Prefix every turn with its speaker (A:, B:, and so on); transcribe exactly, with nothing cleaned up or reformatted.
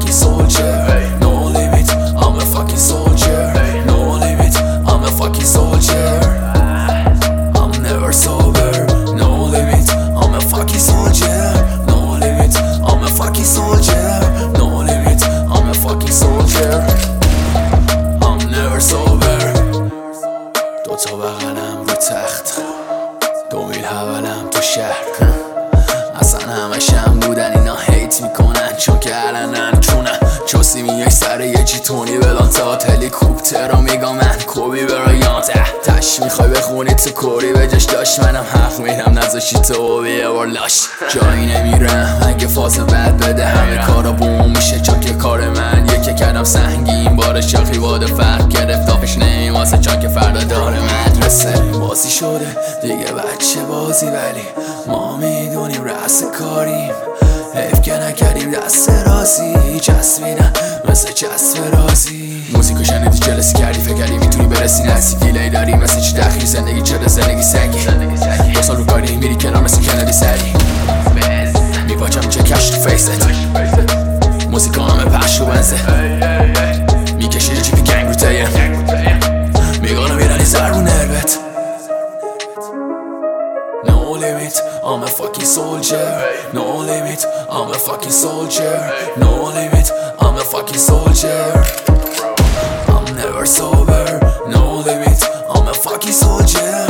A: fucking soldier. No limit, I'm a fucking soldier. No limit, I'm a fucking soldier. I'm never sober. No limit, I'm a fucking soldier. No limit, I'm a fucking soldier. No limit, I'm a fucking soldier. I'm never sober. دو تا بغلم رو تخت، دو میل حولم تو شهر. اصلا همشم بودن اینا هیت میکنن چون که علنن چونن چوسی میای سر یه چی تونی بلان تات هلیکوپتر رو میگم من کوبی برایان تش میخوای بخونی تو کوری به جاش داشت منم حق میرم نزاشی تو بیه بار لاش جایی نمیرم اگه فاز بد بده همه کارا بوم میشه چون که کار من یکی کردم سنگین بار شاخی باده فرق گرفت آفش نمیواسه چون که فردا داره مدرسه بازی شده دیگه بچه بازی ولی ما میدونیم رأس کاریم حیف که نکردیم دست رازی چسبیدن مثل چسب رازی موزیکو شنیدی جلسی کردی فکر کردی میتونی برسی نسی دیلی داری مثل چی دخیل زندگی چرا زندگی سنگی دو سال رو کاری میری کنار مثل کندی سری میپاچم چه کش تو فیست موزیکا همه پش رو بنزه میکشی یه جیپی گنگ رو تیم میگانو میرنی سر رو نربت No limit, I'm a fucking soldier. No limit, I'm a fucking soldier. No limit, I'm a fucking soldier. I'm never sober. No limit, I'm a fucking soldier.